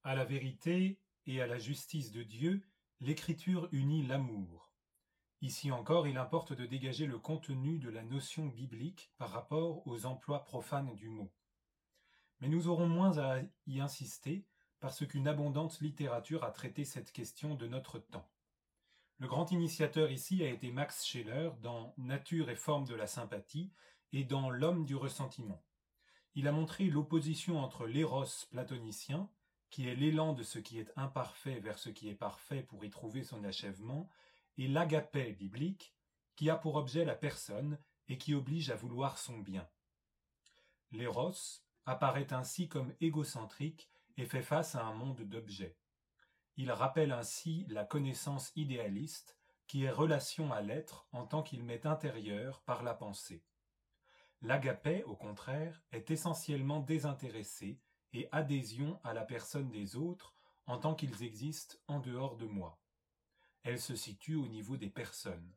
À la vérité et à la justice de Dieu, l'Écriture unit l'amour. Ici encore, il importe de dégager le contenu de la notion biblique par rapport aux emplois profanes du mot. Mais nous aurons moins à y insister parce qu'une abondante littérature a traité cette question de notre temps. Le grand initiateur ici a été Max Scheler dans Nature et forme de la sympathie et dans L'homme du ressentiment. Il a montré l'opposition entre l'éros platonicien, qui est l'élan de ce qui est imparfait vers ce qui est parfait pour y trouver son achèvement, et l'agapé biblique, qui a pour objet la personne et qui oblige à vouloir son bien. L'éros apparaît ainsi comme égocentrique et fait face à un monde d'objets. Il rappelle ainsi la connaissance idéaliste, qui est relation à l'être en tant qu'il m'est intérieur par la pensée. L'agapé, au contraire, est essentiellement désintéressé et adhésion à la personne des autres en tant qu'ils existent en dehors de moi. Elle se situe au niveau des personnes.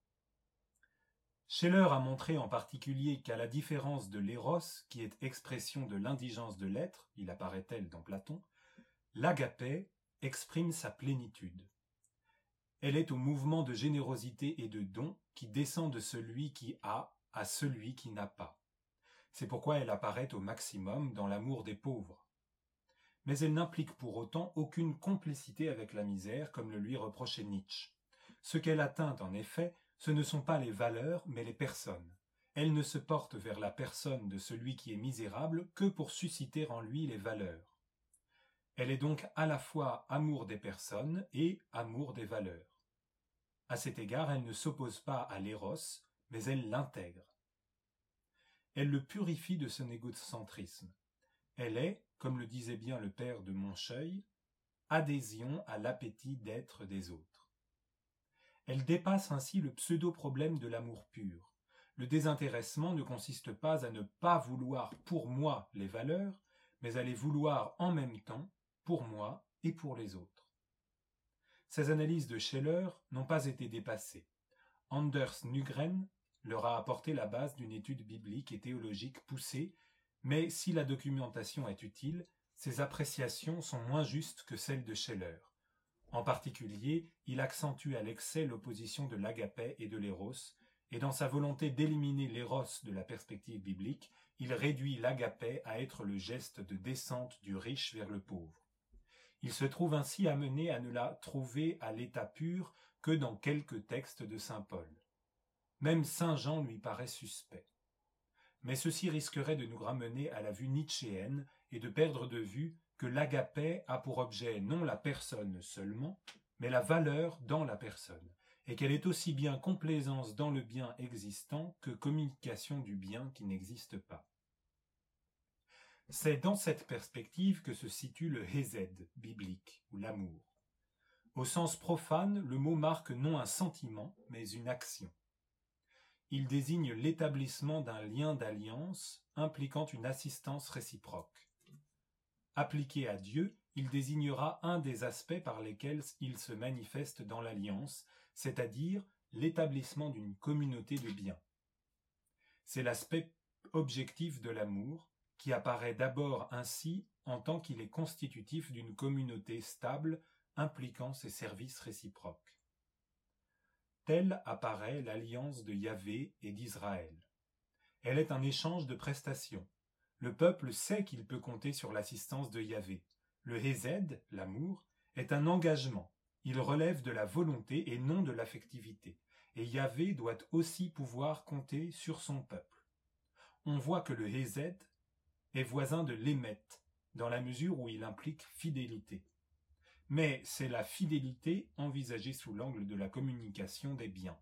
Scheler a montré en particulier qu'à la différence de l'éros, qui est expression de l'indigence de l'être, il apparaît tel dans Platon, l'agapé exprime sa plénitude. Elle est au mouvement de générosité et de don qui descend de celui qui a à celui qui n'a pas. C'est pourquoi elle apparaît au maximum dans l'amour des pauvres. Mais elle n'implique pour autant aucune complicité avec la misère, comme le lui reprochait Nietzsche. Ce qu'elle atteint, en effet, ce ne sont pas les valeurs, mais les personnes. Elle ne se porte vers la personne de celui qui est misérable que pour susciter en lui les valeurs. Elle est donc à la fois amour des personnes et amour des valeurs. À cet égard, elle ne s'oppose pas à l'éros, mais elle l'intègre. Elle le purifie de son égocentrisme. Elle est, comme le disait bien le père de Moncheuil, adhésion à l'appétit d'être des autres. Elle dépasse ainsi le pseudo-problème de l'amour pur. Le désintéressement ne consiste pas à ne pas vouloir pour moi les valeurs, mais à les vouloir en même temps pour moi et pour les autres. Ces analyses de Scheler n'ont pas été dépassées. Anders Nygren leur a apporté la base d'une étude biblique et théologique poussée, mais si la documentation est utile, ses appréciations sont moins justes que celles de Scheler. En particulier, il accentue à l'excès l'opposition de l'agapé et de l'éros, et dans sa volonté d'éliminer l'éros de la perspective biblique, il réduit l'agapé à être le geste de descente du riche vers le pauvre. Il se trouve ainsi amené à ne la trouver à l'état pur que dans quelques textes de saint Paul. Même saint Jean lui paraît suspect. Mais ceci risquerait de nous ramener à la vue nietzschéenne et de perdre de vue que l'agapé a pour objet non la personne seulement, mais la valeur dans la personne, et qu'elle est aussi bien complaisance dans le bien existant que communication du bien qui n'existe pas. C'est dans cette perspective que se situe le hésed biblique, ou l'amour. Au sens profane, le mot marque non un sentiment, mais une action. Il désigne l'établissement d'un lien d'alliance impliquant une assistance réciproque. Appliqué à Dieu, il désignera un des aspects par lesquels il se manifeste dans l'alliance, c'est-à-dire l'établissement d'une communauté de biens. C'est l'aspect objectif de l'amour, qui apparaît d'abord ainsi en tant qu'il est constitutif d'une communauté stable impliquant ses services réciproques. Telle apparaît l'alliance de Yahvé et d'Israël. Elle est un échange de prestations. Le peuple sait qu'il peut compter sur l'assistance de Yahvé. Le hésed, l'amour, est un engagement. Il relève de la volonté et non de l'affectivité. Et Yahvé doit aussi pouvoir compter sur son peuple. On voit que le hésed est voisin de l'émet, dans la mesure où il implique fidélité. Mais c'est la fidélité envisagée sous l'angle de la communication des biens.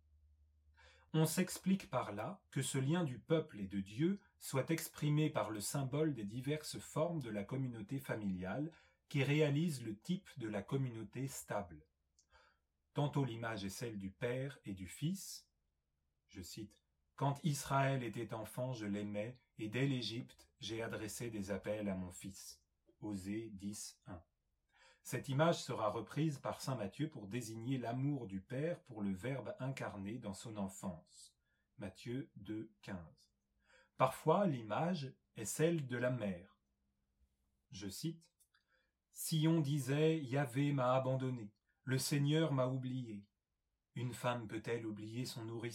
On s'explique par là que ce lien du peuple et de Dieu soit exprimé par le symbole des diverses formes de la communauté familiale qui réalise le type de la communauté stable. Tantôt l'image est celle du Père et du Fils, je cite, « Quand Israël était enfant, je l'aimais, et dès l'Égypte, j'ai adressé des appels à mon fils. » Osée 10, 1. Cette image sera reprise par saint Matthieu pour désigner l'amour du Père pour le Verbe incarné dans son enfance. Matthieu 2, 15. Parfois, l'image est celle de la mère. Je cite, Sion disait « Yahvé m'a abandonné, le Seigneur m'a oublié. Une femme peut-elle oublier son nourrisson ?»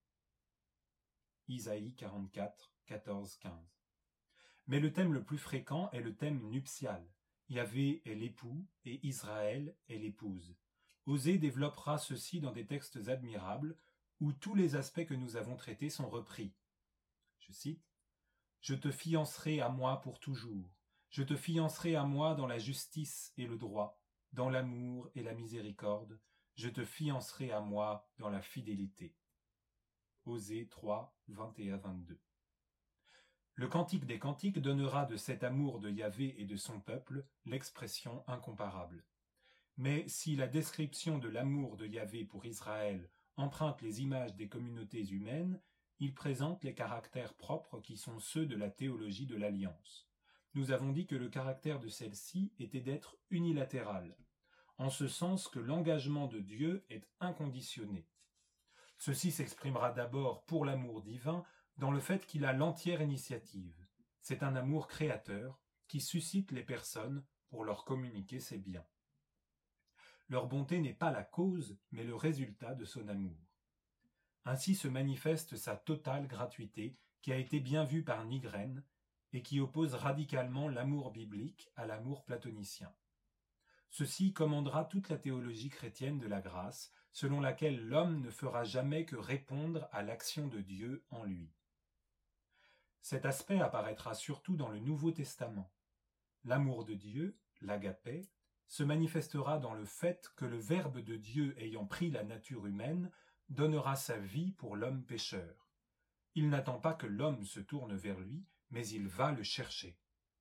Isaïe 44, 14, 15. Mais le thème le plus fréquent est le thème nuptial. Yahvé est l'époux et Israël est l'épouse. Osée développera ceci dans des textes admirables où tous les aspects que nous avons traités sont repris. Je cite « Je te fiancerai à moi pour toujours. Je te fiancerai à moi dans la justice et le droit, dans l'amour et la miséricorde. Je te fiancerai à moi dans la fidélité. » Osée 3, 21-22. Le Cantique des Cantiques donnera de cet amour de Yahvé et de son peuple l'expression incomparable. Mais si la description de l'amour de Yahvé pour Israël emprunte les images des communautés humaines, il présente les caractères propres qui sont ceux de la théologie de l'Alliance. Nous avons dit que le caractère de celle-ci était d'être unilatéral, en ce sens que l'engagement de Dieu est inconditionné. Ceci s'exprimera d'abord pour l'amour divin dans le fait qu'il a l'entière initiative. C'est un amour créateur qui suscite les personnes pour leur communiquer ses biens. Leur bonté n'est pas la cause, mais le résultat de son amour. Ainsi se manifeste sa totale gratuité qui a été bien vue par Nigren et qui oppose radicalement l'amour biblique à l'amour platonicien. Ceci commandera toute la théologie chrétienne de la grâce, selon laquelle l'homme ne fera jamais que répondre à l'action de Dieu en lui. Cet aspect apparaîtra surtout dans le Nouveau Testament. L'amour de Dieu, l'agapé, se manifestera dans le fait que le Verbe de Dieu ayant pris la nature humaine donnera sa vie pour l'homme pécheur. Il n'attend pas que l'homme se tourne vers lui, mais il va le chercher.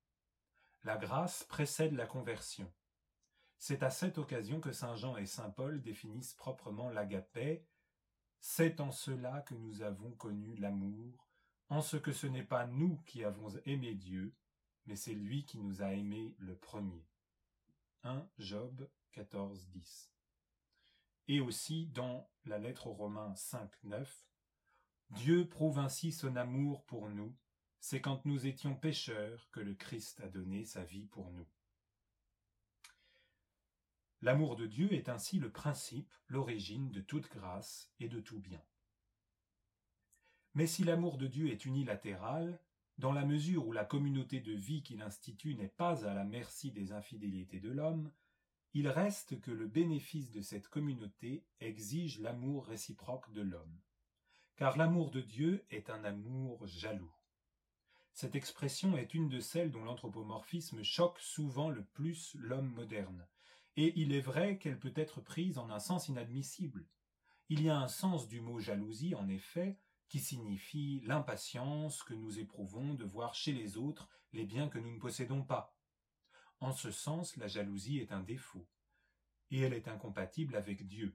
La grâce précède la conversion. C'est à cette occasion que saint Jean et saint Paul définissent proprement l'agapé. C'est en cela que nous avons connu l'amour, en ce que ce n'est pas nous qui avons aimé Dieu, mais c'est lui qui nous a aimés le premier. 1 Job 14, 10. Et aussi dans la lettre aux Romains 5, 9, Dieu prouve ainsi son amour pour nous, c'est quand nous étions pécheurs que le Christ a donné sa vie pour nous. L'amour de Dieu est ainsi le principe, l'origine de toute grâce et de tout bien. Mais si l'amour de Dieu est unilatéral, dans la mesure où la communauté de vie qu'il institue n'est pas à la merci des infidélités de l'homme, il reste que le bénéfice de cette communauté exige l'amour réciproque de l'homme. Car l'amour de Dieu est un amour jaloux. Cette expression est une de celles dont l'anthropomorphisme choque souvent le plus l'homme moderne, et il est vrai qu'elle peut être prise en un sens inadmissible. Il y a un sens du mot jalousie, en effet, qui signifie l'impatience que nous éprouvons de voir chez les autres les biens que nous ne possédons pas. En ce sens, la jalousie est un défaut, et elle est incompatible avec Dieu.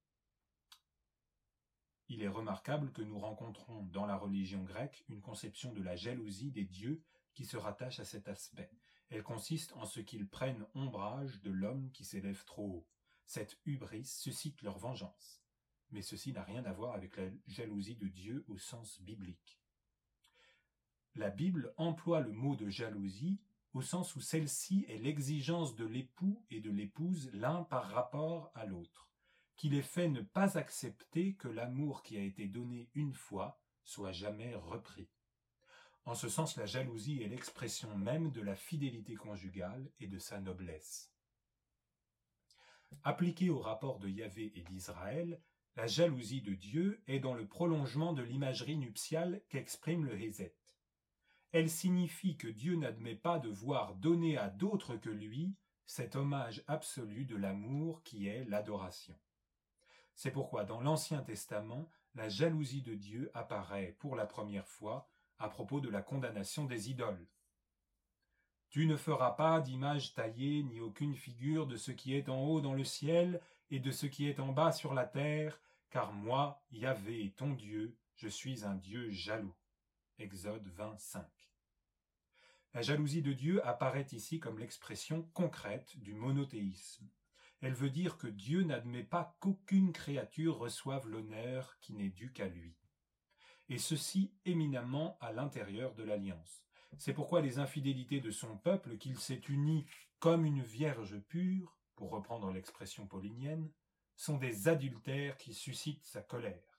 Il est remarquable que nous rencontrons dans la religion grecque une conception de la jalousie des dieux qui se rattache à cet aspect. Elle consiste en ce qu'ils prennent ombrage de l'homme qui s'élève trop haut. Cette hubris suscite leur vengeance. Mais ceci n'a rien à voir avec la jalousie de Dieu au sens biblique. La Bible emploie le mot de jalousie au sens où celle-ci est l'exigence de l'époux et de l'épouse l'un par rapport à l'autre, qui les fait ne pas accepter que l'amour qui a été donné une fois soit jamais repris. En ce sens, la jalousie est l'expression même de la fidélité conjugale et de sa noblesse. Appliquée au rapport de Yahvé et d'Israël, la jalousie de Dieu est dans le prolongement de l'imagerie nuptiale qu'exprime le Hézet. Elle signifie que Dieu n'admet pas de voir donner à d'autres que lui cet hommage absolu de l'amour qui est l'adoration. C'est pourquoi dans l'Ancien Testament, la jalousie de Dieu apparaît pour la première fois à propos de la condamnation des idoles. « Tu ne feras pas d'image taillée ni aucune figure de ce qui est en haut dans le ciel et de ce qui est en bas sur la terre, car moi, Yahvé, ton Dieu, je suis un Dieu jaloux. » Exode 25. La jalousie de Dieu apparaît ici comme l'expression concrète du monothéisme. Elle veut dire que Dieu n'admet pas qu'aucune créature reçoive l'honneur qui n'est dû qu'à lui. Et ceci éminemment à l'intérieur de l'alliance. C'est pourquoi les infidélités de son peuple, qu'il s'est uni comme une vierge pure, pour reprendre l'expression paulinienne, sont des adultères qui suscitent sa colère.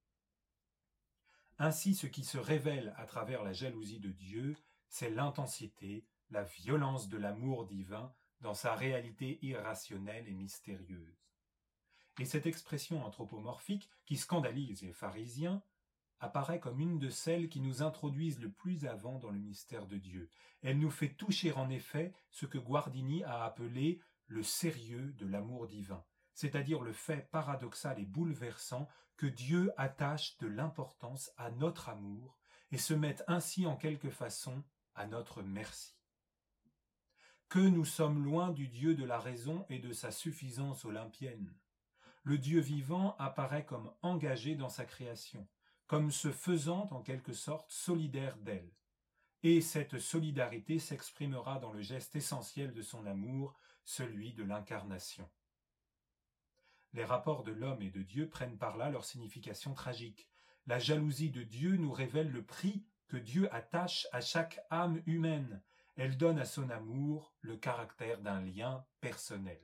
Ainsi, ce qui se révèle à travers la jalousie de Dieu, c'est l'intensité, la violence de l'amour divin dans sa réalité irrationnelle et mystérieuse. Et cette expression anthropomorphique, qui scandalise les pharisiens, apparaît comme une de celles qui nous introduisent le plus avant dans le mystère de Dieu. Elle nous fait toucher en effet ce que Guardini a appelé le sérieux de l'amour divin, c'est-à-dire le fait paradoxal et bouleversant que Dieu attache de l'importance à notre amour et se mette ainsi en quelque façon à notre merci. Que nous sommes loin du Dieu de la raison et de sa suffisance olympienne. Le Dieu vivant apparaît comme engagé dans sa création, comme se faisant en quelque sorte solidaire d'elle. Et cette solidarité s'exprimera dans le geste essentiel de son amour, celui de l'incarnation. Les rapports de l'homme et de Dieu prennent par là leur signification tragique. La jalousie de Dieu nous révèle le prix que Dieu attache à chaque âme humaine. Elle donne à son amour le caractère d'un lien personnel.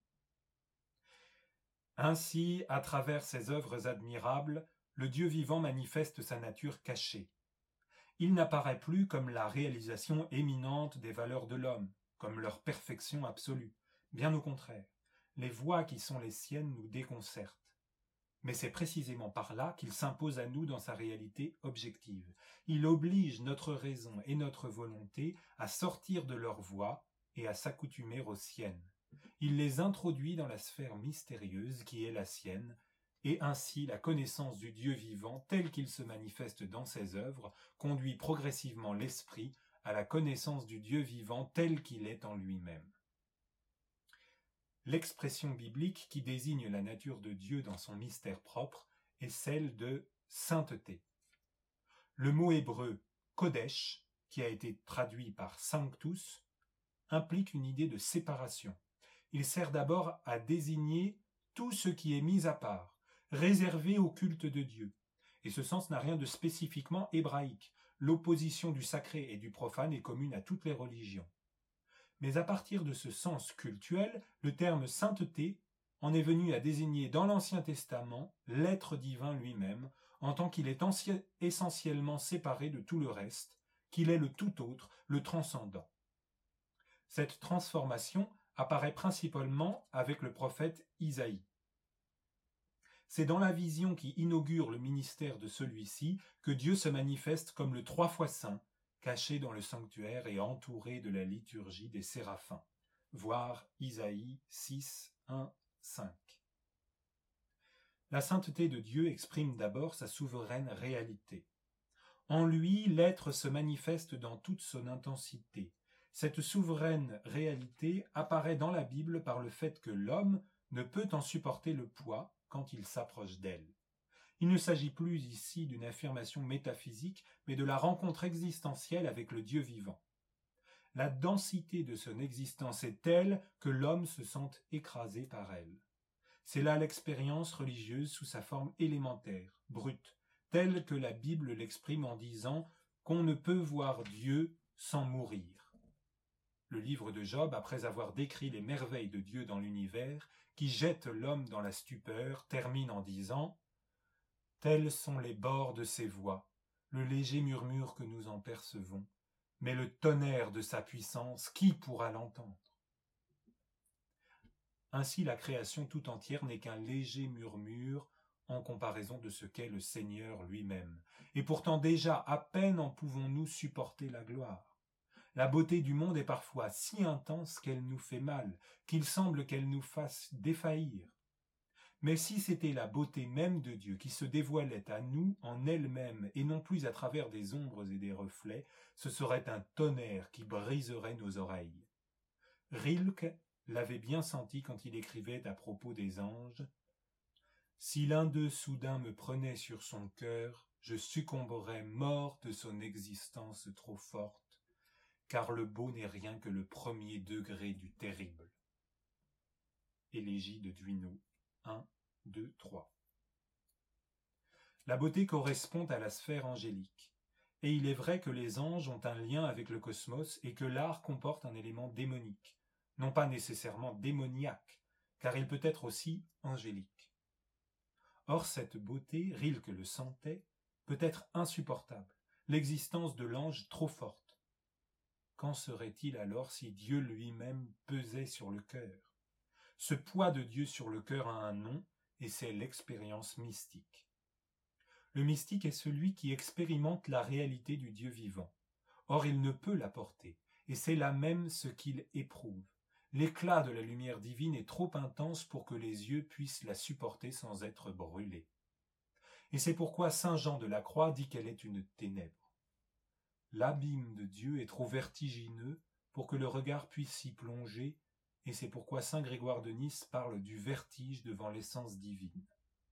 Ainsi, à travers ses œuvres admirables, le Dieu vivant manifeste sa nature cachée. Il n'apparaît plus comme la réalisation éminente des valeurs de l'homme, comme leur perfection absolue. Bien au contraire, les voies qui sont les siennes nous déconcertent. Mais c'est précisément par là qu'il s'impose à nous dans sa réalité objective. Il oblige notre raison et notre volonté à sortir de leur voie et à s'accoutumer aux siennes. Il les introduit dans la sphère mystérieuse qui est la sienne, et ainsi la connaissance du Dieu vivant tel qu'il se manifeste dans ses œuvres conduit progressivement l'esprit à la connaissance du Dieu vivant tel qu'il est en lui-même. L'expression biblique qui désigne la nature de Dieu dans son mystère propre est celle de sainteté. Le mot hébreu kodesh, qui a été traduit par sanctus, implique une idée de séparation. Il sert d'abord à désigner tout ce qui est mis à part, réservé au culte de Dieu. Et ce sens n'a rien de spécifiquement hébraïque. L'opposition du sacré et du profane est commune à toutes les religions. Mais à partir de ce sens cultuel, le terme sainteté en est venu à désigner dans l'Ancien Testament l'être divin lui-même, en tant qu'il est essentiellement séparé de tout le reste, qu'il est le tout autre, le transcendant. Cette transformation apparaît principalement avec le prophète Isaïe. C'est dans la vision qui inaugure le ministère de celui-ci que Dieu se manifeste comme le 3 fois saint, caché dans le sanctuaire et entouré de la liturgie des séraphins. Voir Isaïe 6, 1, 5. La sainteté de Dieu exprime d'abord sa souveraine réalité. En lui, l'être se manifeste dans toute son intensité. Cette souveraine réalité apparaît dans la Bible par le fait que l'homme ne peut en supporter le poids quand il s'approche d'elle. Il ne s'agit plus ici d'une affirmation métaphysique, mais de la rencontre existentielle avec le Dieu vivant. La densité de son existence est telle que l'homme se sent écrasé par elle. C'est là l'expérience religieuse sous sa forme élémentaire, brute, telle que la Bible l'exprime en disant qu'on ne peut voir Dieu sans mourir. Le livre de Job, après avoir décrit les merveilles de Dieu dans l'univers, qui jette l'homme dans la stupeur, termine en disant « Tels sont les bords de ses voix, le léger murmure que nous en percevons, mais le tonnerre de sa puissance, qui pourra l'entendre ?» Ainsi, la création tout entière n'est qu'un léger murmure en comparaison de ce qu'est le Seigneur lui-même. Et pourtant déjà, à peine en pouvons-nous supporter la gloire. La beauté du monde est parfois si intense qu'elle nous fait mal, qu'il semble qu'elle nous fasse défaillir. Mais si c'était la beauté même de Dieu qui se dévoilait à nous en elle-même et non plus à travers des ombres et des reflets, ce serait un tonnerre qui briserait nos oreilles. Rilke l'avait bien senti quand il écrivait à propos des anges « Si l'un d'eux soudain me prenait sur son cœur, je succomberais mort de son existence trop forte, car le beau n'est rien que le premier degré du terrible. » Élégie de Duino 1, 2, 3. La beauté correspond à la sphère angélique. et il est vrai que les anges ont un lien avec le cosmos et que l'art comporte un élément démonique, non pas nécessairement démoniaque, car il peut être aussi angélique. Or cette beauté, Rilke le sentait, peut être insupportable, l'existence de l'ange trop forte. Qu'en serait-il alors si Dieu lui-même pesait sur le cœur? Ce poids de Dieu sur le cœur a un nom, et c'est l'expérience mystique. Le mystique est celui qui expérimente la réalité du Dieu vivant. Or il ne peut la porter, et c'est là même ce qu'il éprouve. L'éclat de la lumière divine est trop intense pour que les yeux puissent la supporter sans être brûlés. Et c'est pourquoi saint Jean de la Croix dit qu'elle est une ténèbre. L'abîme de Dieu est trop vertigineux pour que le regard puisse s'y plonger, et c'est pourquoi saint Grégoire de Nice parle du vertige devant l'essence divine.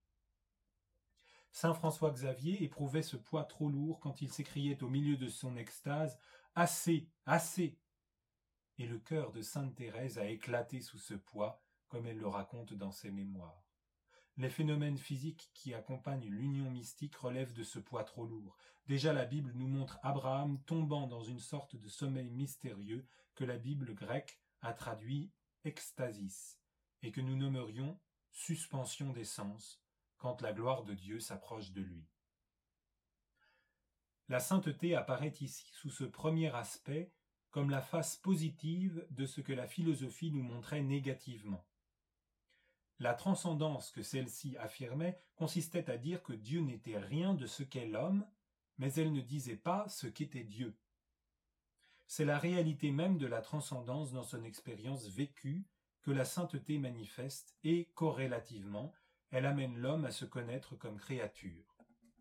Saint François Xavier éprouvait ce poids trop lourd quand il s'écriait au milieu de son extase « Assez, assez !» Et le cœur de sainte Thérèse a éclaté sous ce poids, comme elle le raconte dans ses mémoires. Les phénomènes physiques qui accompagnent l'union mystique relèvent de ce poids trop lourd. Déjà la Bible nous montre Abraham tombant dans une sorte de sommeil mystérieux que la Bible grecque a traduit extasis, et que nous nommerions suspension des sens, quand la gloire de Dieu s'approche de lui. La sainteté apparaît ici sous ce premier aspect comme la face positive de ce que la philosophie nous montrait négativement. La transcendance que celle-ci affirmait consistait à dire que Dieu n'était rien de ce qu'est l'homme, mais elle ne disait pas ce qu'était Dieu. C'est la réalité même de la transcendance dans son expérience vécue que la sainteté manifeste et, corrélativement, elle amène l'homme à se connaître comme créature.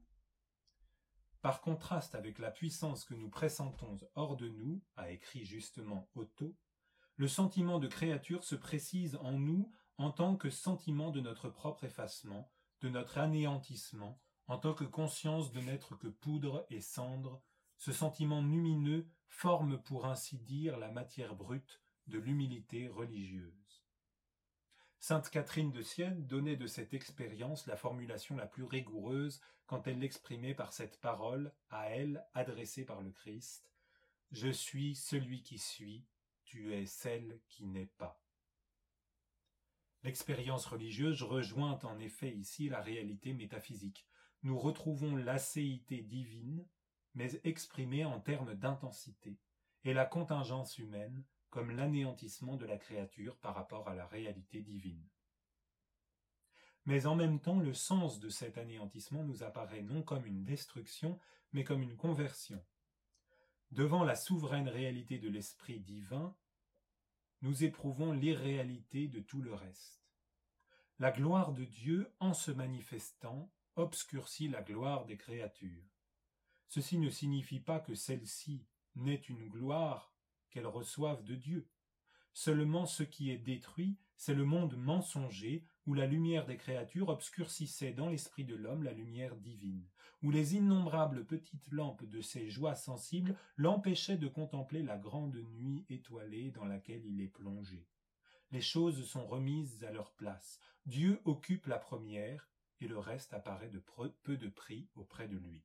Par contraste avec la puissance que nous pressentons hors de nous, a écrit justement Otto, le sentiment de créature se précise en nous en tant que sentiment de notre propre effacement, de notre anéantissement, en tant que conscience de n'être que poudre et cendre. Ce sentiment lumineux forme pour ainsi dire la matière brute de l'humilité religieuse. Sainte Catherine de Sienne donnait de cette expérience la formulation la plus rigoureuse quand elle l'exprimait par cette parole à elle adressée par le Christ « Je suis celui qui suis, tu es celle qui n'est pas ». L'expérience religieuse rejoint en effet ici la réalité métaphysique. Nous retrouvons l'acéité divine, mais exprimée en termes d'intensité, et la contingence humaine comme l'anéantissement de la créature par rapport à la réalité divine. Mais en même temps, le sens de cet anéantissement nous apparaît non comme une destruction, mais comme une conversion. Devant la souveraine réalité de l'esprit divin, nous éprouvons l'irréalité de tout le reste. La gloire de Dieu, en se manifestant, obscurcit la gloire des créatures. Ceci ne signifie pas que celle-ci n'ait une gloire qu'elles reçoivent de Dieu. Seulement ce qui est détruit, c'est le monde mensonger où la lumière des créatures obscurcissait dans l'esprit de l'homme la lumière divine, où les innombrables petites lampes de ses joies sensibles l'empêchaient de contempler la grande nuit étoilée dans laquelle il est plongé. Les choses sont remises à leur place. Dieu occupe la première et le reste apparaît de peu de prix auprès de lui.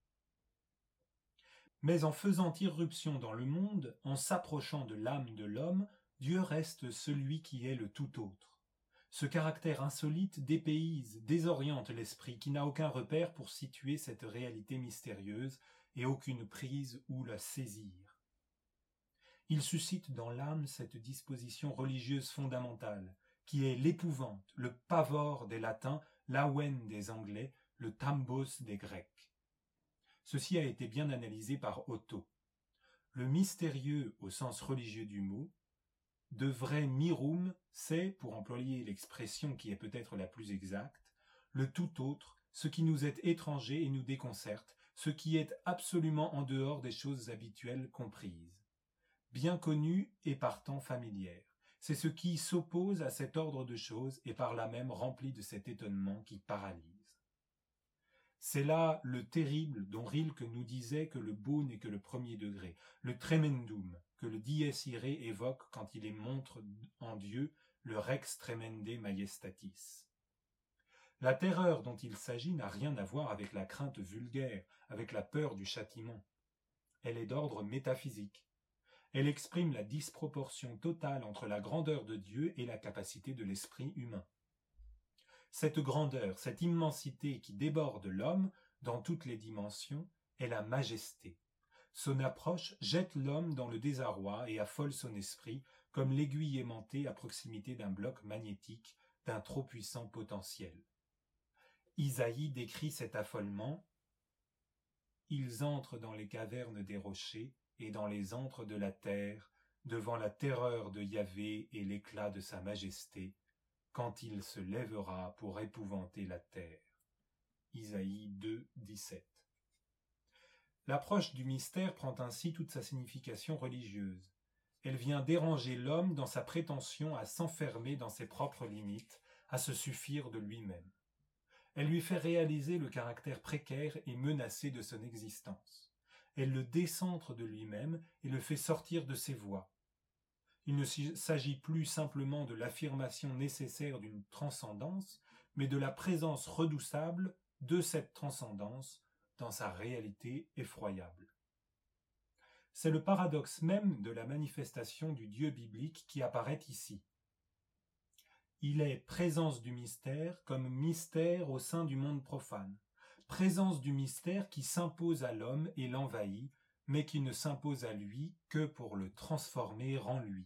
Mais en faisant irruption dans le monde, en s'approchant de l'âme de l'homme, Dieu reste celui qui est le tout autre. Ce caractère insolite dépayse, désoriente l'esprit qui n'a aucun repère pour situer cette réalité mystérieuse et aucune prise où la saisir. Il suscite dans l'âme cette disposition religieuse fondamentale, qui est l'épouvante, le pavor des latins, l'awen des anglais, le thambos des grecs. Ceci a été bien analysé par Otto. Le mystérieux au sens religieux du mot, de vrai mirum, c'est, pour employer l'expression qui est peut-être la plus exacte, le tout autre, ce qui nous est étranger et nous déconcerte, ce qui est absolument en dehors des choses habituelles comprises. Bien connu et partant familière. C'est ce qui s'oppose à cet ordre de choses et par là même rempli de cet étonnement qui paralyse. C'est là le terrible dont Rilke nous disait que le beau n'est que le premier degré, le tremendum que le dies irae évoque quand il montre en Dieu le rex tremende majestatis. La terreur dont il s'agit n'a rien à voir avec la crainte vulgaire, avec la peur du châtiment. elle est d'ordre métaphysique. Elle exprime la disproportion totale entre la grandeur de Dieu et la capacité de l'esprit humain. Cette grandeur, cette immensité qui déborde l'homme dans toutes les dimensions, est la majesté. Son approche jette l'homme dans le désarroi et affole son esprit comme l'aiguille aimantée à proximité d'un bloc magnétique d'un trop puissant potentiel. Isaïe décrit cet affolement. Ils entrent dans les cavernes des rochers et dans les antres de la terre, devant la terreur de Yahvé et l'éclat de sa majesté, quand il se lèvera pour épouvanter la terre. Isaïe 2, 17. L'approche du mystère prend ainsi toute sa signification religieuse. Elle vient déranger l'homme dans sa prétention à s'enfermer dans ses propres limites, à se suffire de lui-même. Elle lui fait réaliser le caractère précaire et menacé de son existence. Elle le décentre de lui-même et le fait sortir de ses voies. Il ne s'agit plus simplement de l'affirmation nécessaire d'une transcendance, mais de la présence redoussable de cette transcendance dans sa réalité effroyable. C'est le paradoxe même de la manifestation du Dieu biblique qui apparaît ici. Il est présence du mystère comme mystère au sein du monde profane, présence du mystère qui s'impose à l'homme et l'envahit, mais qui ne s'impose à lui que pour le transformer en lui.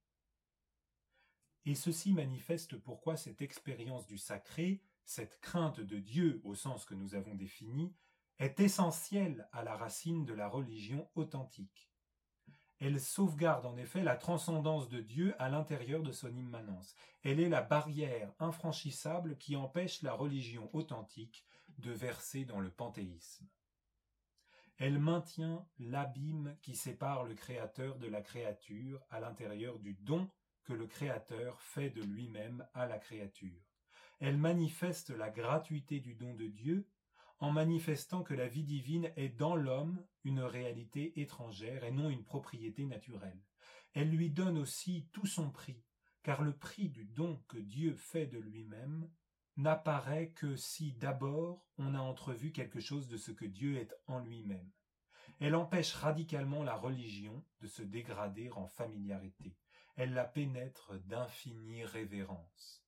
Et ceci manifeste pourquoi cette expérience du sacré, cette crainte de Dieu au sens que nous avons défini, est essentielle à la racine de la religion authentique. Elle sauvegarde en effet la transcendance de Dieu à l'intérieur de son immanence. Elle est la barrière infranchissable qui empêche la religion authentique de verser dans le panthéisme. Elle maintient l'abîme qui sépare le Créateur de la créature à l'intérieur du don que le Créateur fait de lui-même à la créature. Elle manifeste la gratuité du don de Dieu en manifestant que la vie divine est dans l'homme une réalité étrangère et non une propriété naturelle. Elle lui donne aussi tout son prix, car le prix du don que Dieu fait de lui-même n'apparaît que si d'abord on a entrevu quelque chose de ce que Dieu est en lui-même. Elle empêche radicalement la religion de se dégrader en familiarité. Elle la pénètre d'infinie révérence.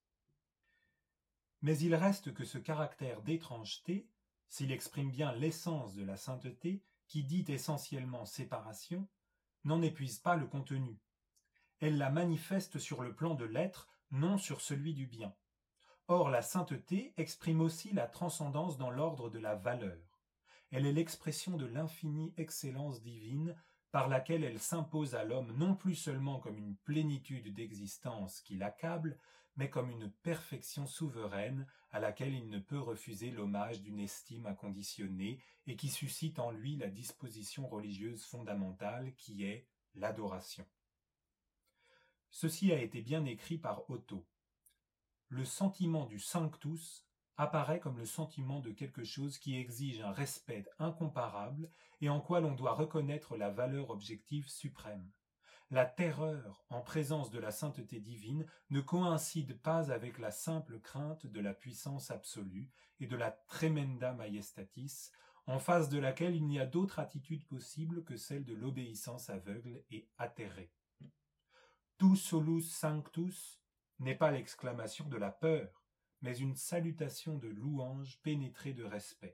Mais il reste que ce caractère d'étrangeté, s'il exprime bien l'essence de la sainteté, qui dit essentiellement séparation, n'en épuise pas le contenu. Elle la manifeste sur le plan de l'être, non sur celui du bien. Or, la sainteté exprime aussi la transcendance dans l'ordre de la valeur. Elle est l'expression de l'infinie excellence divine par laquelle elle s'impose à l'homme non plus seulement comme une plénitude d'existence qui l'accable, mais comme une perfection souveraine à laquelle il ne peut refuser l'hommage d'une estime inconditionnée et qui suscite en lui la disposition religieuse fondamentale qui est l'adoration. Ceci a été bien écrit par Otto. Le sentiment du sanctus apparaît comme le sentiment de quelque chose qui exige un respect incomparable et en quoi l'on doit reconnaître la valeur objective suprême. La terreur en présence de la sainteté divine ne coïncide pas avec la simple crainte de la puissance absolue et de la tremenda majestatis, en face de laquelle il n'y a d'autre attitude possible que celle de l'obéissance aveugle et atterrée. Tu solus sanctus n'est pas l'exclamation de la peur, mais une salutation de louange pénétrée de respect.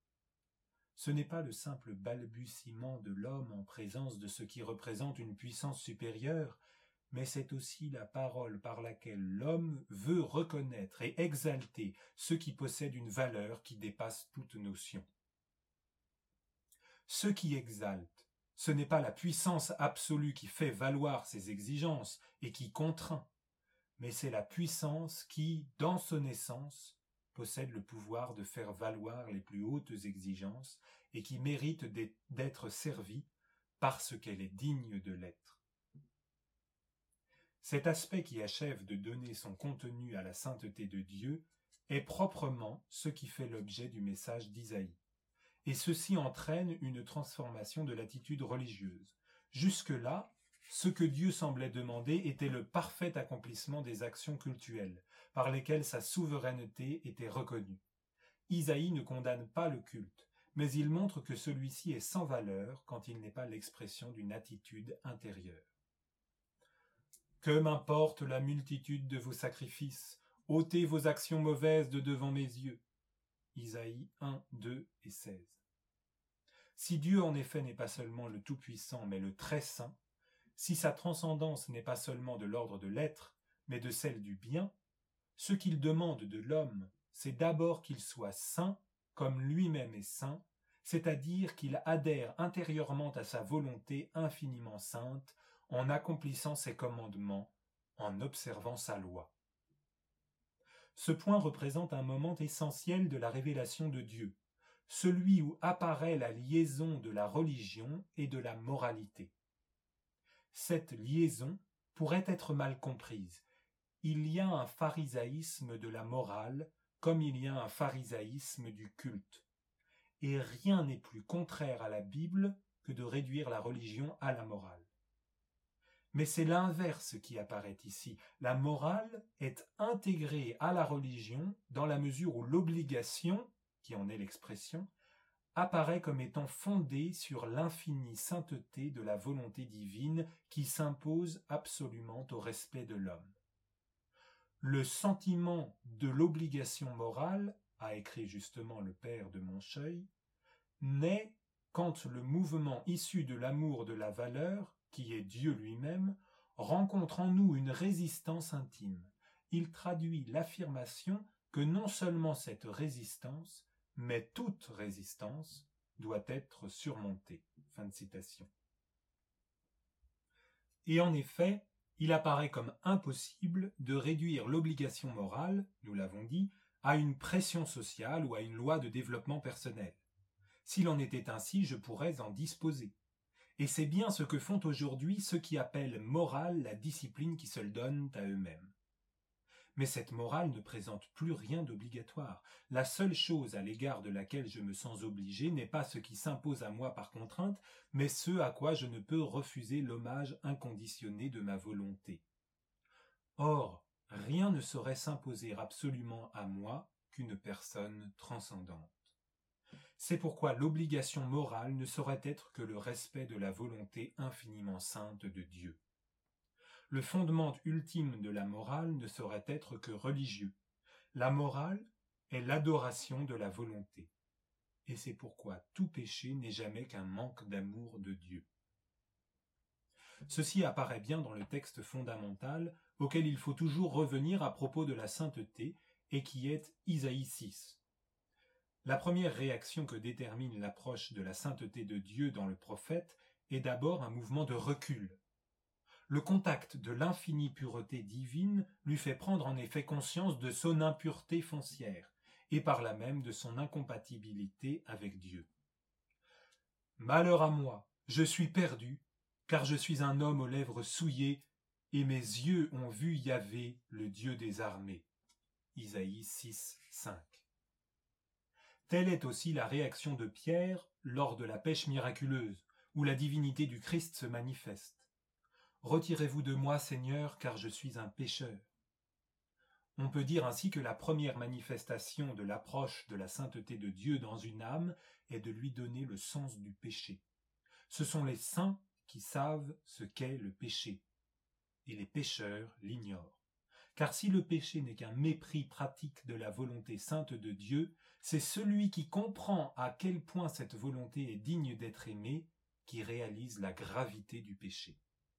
Ce n'est pas le simple balbutiement de l'homme en présence de ce qui représente une puissance supérieure, mais c'est aussi la parole par laquelle l'homme veut reconnaître et exalter ce qui possède une valeur qui dépasse toute notion. Ce qui exalte, ce n'est pas la puissance absolue qui fait valoir ses exigences et qui contraint, mais c'est la puissance qui, dans son essence, possède le pouvoir de faire valoir les plus hautes exigences et qui mérite d'être servie parce qu'elle est digne de l'être. Cet aspect qui achève de donner son contenu à la sainteté de Dieu est proprement ce qui fait l'objet du message d'Isaïe. Et ceci entraîne une transformation de l'attitude religieuse. Jusque-là, ce que Dieu semblait demander était le parfait accomplissement des actions cultuelles, par lesquelles sa souveraineté était reconnue. Isaïe ne condamne pas le culte, mais il montre que celui-ci est sans valeur quand il n'est pas l'expression d'une attitude intérieure. Que m'importe la multitude de vos sacrifices, ôtez vos actions mauvaises de devant mes yeux. Isaïe 1, 2 et 16. Si Dieu en effet n'est pas seulement le Tout-Puissant, mais le Très-Saint, si sa transcendance n'est pas seulement de l'ordre de l'être, mais de celle du bien, ce qu'il demande de l'homme, c'est d'abord qu'il soit saint, comme lui-même est saint, c'est-à-dire qu'il adhère intérieurement à sa volonté infiniment sainte, en accomplissant ses commandements, en observant sa loi. Ce point représente un moment essentiel de la révélation de Dieu, celui où apparaît la liaison de la religion et de la moralité. Cette liaison pourrait être mal comprise. Il y a un pharisaïsme de la morale comme il y a un pharisaïsme du culte. Et rien n'est plus contraire à la Bible que de réduire la religion à la morale. Mais c'est l'inverse qui apparaît ici. La morale est intégrée à la religion dans la mesure où l'obligation, qui en est l'expression, apparaît comme étant fondée sur l'infinie sainteté de la volonté divine qui s'impose absolument au respect de l'homme. Le sentiment de l'obligation morale, a écrit justement le père de Moncheuil, naît quand le mouvement issu de l'amour de la valeur, qui est Dieu lui-même, rencontre en nous une résistance intime. Il traduit l'affirmation que non seulement cette résistance, mais toute résistance doit être surmontée. Fin de citation. Et en effet, il apparaît comme impossible de réduire l'obligation morale, nous l'avons dit, à une pression sociale ou à une loi de développement personnel. S'il en était ainsi, je pourrais en disposer. Et c'est bien ce que font aujourd'hui ceux qui appellent morale la discipline qui se le donnent à eux-mêmes. Mais cette morale ne présente plus rien d'obligatoire. La seule chose à l'égard de laquelle je me sens obligé n'est pas ce qui s'impose à moi par contrainte, mais ce à quoi je ne peux refuser l'hommage inconditionné de ma volonté. Or, rien ne saurait s'imposer absolument à moi qu'une personne transcendante. C'est pourquoi l'obligation morale ne saurait être que le respect de la volonté infiniment sainte de Dieu. Le fondement ultime de la morale ne saurait être que religieux. La morale est l'adoration de la volonté. Et c'est pourquoi tout péché n'est jamais qu'un manque d'amour de Dieu. Ceci apparaît bien dans le texte fondamental auquel il faut toujours revenir à propos de la sainteté et qui est Isaïe 6. La première réaction que détermine l'approche de la sainteté de Dieu dans le prophète est d'abord un mouvement de recul. Le contact de l'infinie pureté divine lui fait prendre en effet conscience de son impureté foncière, et par là même de son incompatibilité avec Dieu. « Malheur à moi, je suis perdu, car je suis un homme aux lèvres souillées, et mes yeux ont vu Yahvé, le Dieu des armées. » Isaïe 6, 5. Telle est aussi la réaction de Pierre lors de la pêche miraculeuse, où la divinité du Christ se manifeste. « Retirez-vous de moi, Seigneur, car je suis un pécheur. » On peut dire ainsi que la première manifestation de l'approche de la sainteté de Dieu dans une âme est de lui donner le sens du péché. Ce sont les saints qui savent ce qu'est le péché, et les pécheurs l'ignorent. Car si le péché n'est qu'un mépris pratique de la volonté sainte de Dieu, c'est celui qui comprend à quel point cette volonté est digne d'être aimée qui réalise la gravité du péché.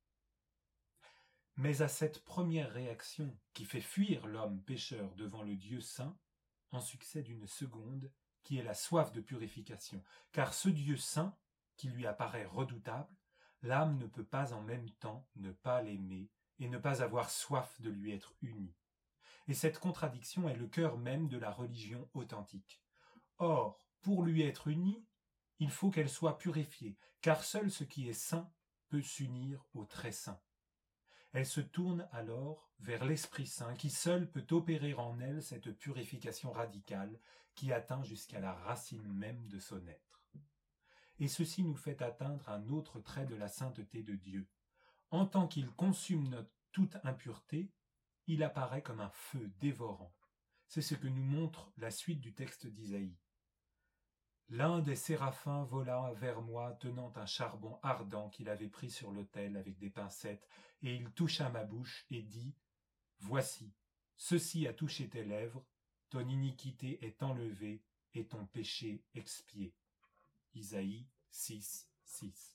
Mais à cette première réaction qui fait fuir l'homme pécheur devant le Dieu saint, en succède une seconde qui est la soif de purification, car ce Dieu saint, qui lui apparaît redoutable, l'âme ne peut pas en même temps ne pas l'aimer et ne pas avoir soif de lui être unie. Et cette contradiction est le cœur même de la religion authentique. Or, pour lui être unie, il faut qu'elle soit purifiée, car seul ce qui est saint peut s'unir au très saint. Elle se tourne alors vers l'Esprit Saint qui seul peut opérer en elle cette purification radicale qui atteint jusqu'à la racine même de son être. Et ceci nous fait atteindre un autre trait de la sainteté de Dieu. En tant qu'il consume toute impureté, il apparaît comme un feu dévorant. C'est ce que nous montre la suite du texte d'Isaïe. L'un des séraphins vola vers moi, tenant un charbon ardent qu'il avait pris sur l'autel avec des pincettes, et il toucha ma bouche et dit : « Voici, ceci a touché tes lèvres, ton iniquité est enlevée et ton péché expié. » Isaïe 6, 6.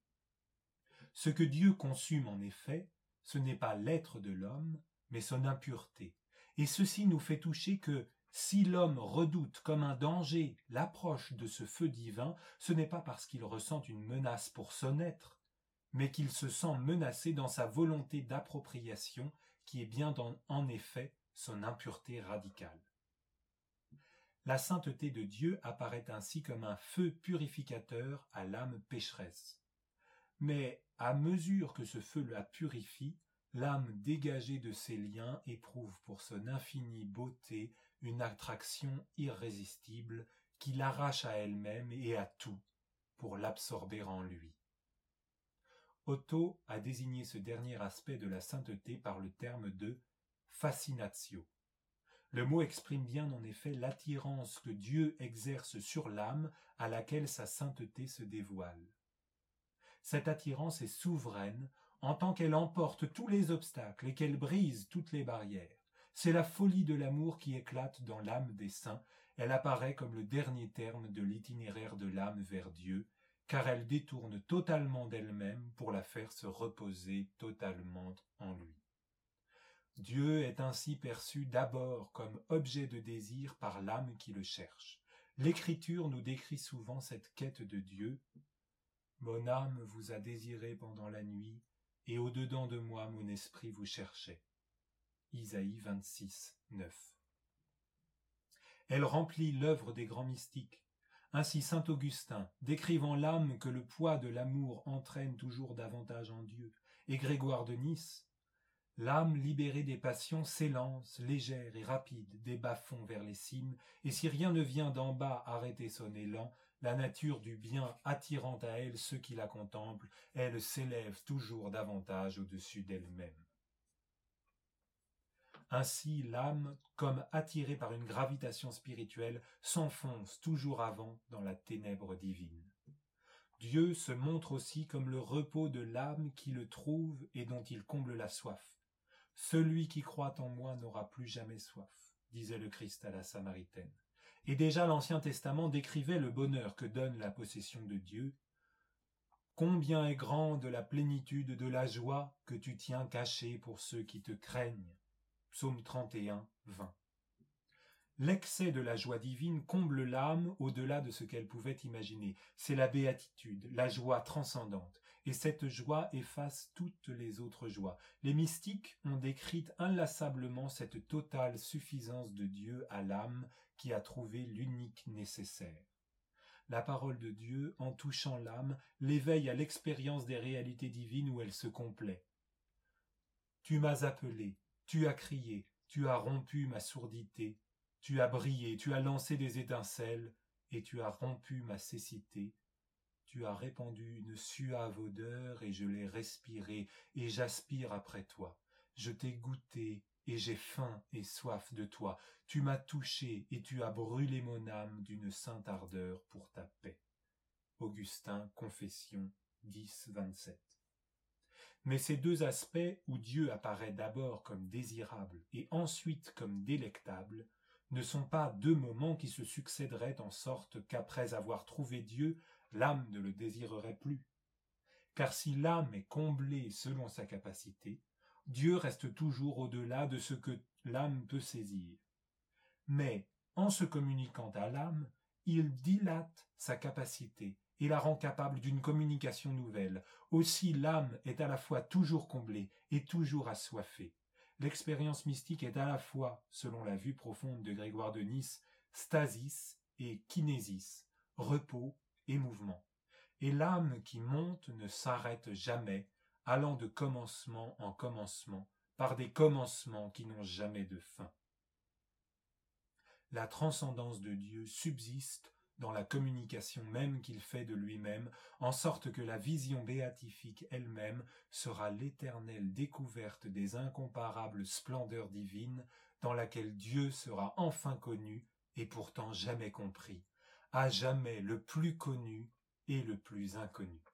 Ce que Dieu consume en effet, ce n'est pas l'être de l'homme, mais son impureté. Et ceci nous fait toucher que si l'homme redoute comme un danger l'approche de ce feu divin, ce n'est pas parce qu'il ressent une menace pour son être, mais qu'il se sent menacé dans sa volonté d'appropriation, qui est bien en effet son impureté radicale. La sainteté de Dieu apparaît ainsi comme un feu purificateur à l'âme pécheresse. Mais à mesure que ce feu la purifie, l'âme dégagée de ses liens éprouve pour son infinie beauté une attraction irrésistible qui l'arrache à elle-même et à tout pour l'absorber en lui. Otto a désigné ce dernier aspect de la sainteté par le terme de fascinatio. Le mot exprime bien en effet l'attirance que Dieu exerce sur l'âme à laquelle sa sainteté se dévoile. Cette attirance est souveraine en tant qu'elle emporte tous les obstacles et qu'elle brise toutes les barrières. C'est la folie de l'amour qui éclate dans l'âme des saints. Elle apparaît comme le dernier terme de l'itinéraire de l'âme vers Dieu, car elle détourne totalement d'elle-même pour la faire se reposer totalement en lui. Dieu est ainsi perçu d'abord comme objet de désir par l'âme qui le cherche. L'Écriture nous décrit souvent cette quête de Dieu. « Mon âme vous a désiré pendant la nuit, et au-dedans de moi mon esprit vous cherchait. » Isaïe 26, 9. Elle remplit l'œuvre des grands mystiques. Ainsi saint Augustin, décrivant l'âme que le poids de l'amour entraîne toujours davantage en Dieu, et Grégoire de Nice, l'âme libérée des passions s'élance, légère et rapide, des bas-fonds vers les cimes, et si rien ne vient d'en bas arrêter son élan, la nature du bien attirant à elle ceux qui la contemplent, elle s'élève toujours davantage au-dessus d'elle-même. Ainsi l'âme, comme attirée par une gravitation spirituelle, s'enfonce toujours avant dans la ténèbre divine. Dieu se montre aussi comme le repos de l'âme qui le trouve et dont il comble la soif. « Celui qui croit en moi n'aura plus jamais soif », disait le Christ à la Samaritaine. Et déjà l'Ancien Testament décrivait le bonheur que donne la possession de Dieu. « Combien est grande la plénitude de la joie que tu tiens cachée pour ceux qui te craignent. » Psaume 31, 20. L'excès de la joie divine comble l'âme au-delà de ce qu'elle pouvait imaginer. C'est la béatitude, la joie transcendante. Et cette joie efface toutes les autres joies. Les mystiques ont décrit inlassablement cette totale suffisance de Dieu à l'âme qui a trouvé l'unique nécessaire. La parole de Dieu, en touchant l'âme, l'éveille à l'expérience des réalités divines où elle se complaît. « Tu m'as appelé, tu as crié, tu as rompu ma sourdité, tu as brillé, tu as lancé des étincelles, et tu as rompu ma cécité. Tu as répandu une suave odeur, et je l'ai respirée, et j'aspire après toi. Je t'ai goûté, et j'ai faim et soif de toi. Tu m'as touché, et tu as brûlé mon âme d'une sainte ardeur pour ta paix. » Augustin, Confession 10, 27. Mais ces deux aspects, où Dieu apparaît d'abord comme désirable et ensuite comme délectable, ne sont pas deux moments qui se succéderaient en sorte qu'après avoir trouvé Dieu, l'âme ne le désirerait plus. Car si l'âme est comblée selon sa capacité, Dieu reste toujours au-delà de ce que l'âme peut saisir. Mais, en se communiquant à l'âme, il dilate sa capacité et la rend capable d'une communication nouvelle. Aussi l'âme est à la fois toujours comblée et toujours assoiffée. L'expérience mystique est à la fois, selon la vue profonde de Grégoire de Nice, stasis et kinésis, repos et mouvement. Et l'âme qui monte ne s'arrête jamais, allant de commencement en commencement, par des commencements qui n'ont jamais de fin. La transcendance de Dieu subsiste dans la communication même qu'il fait de lui-même, en sorte que la vision béatifique elle-même sera l'éternelle découverte des incomparables splendeurs divines dans laquelle Dieu sera enfin connu et pourtant jamais compris. à jamais le plus connu et le plus inconnu.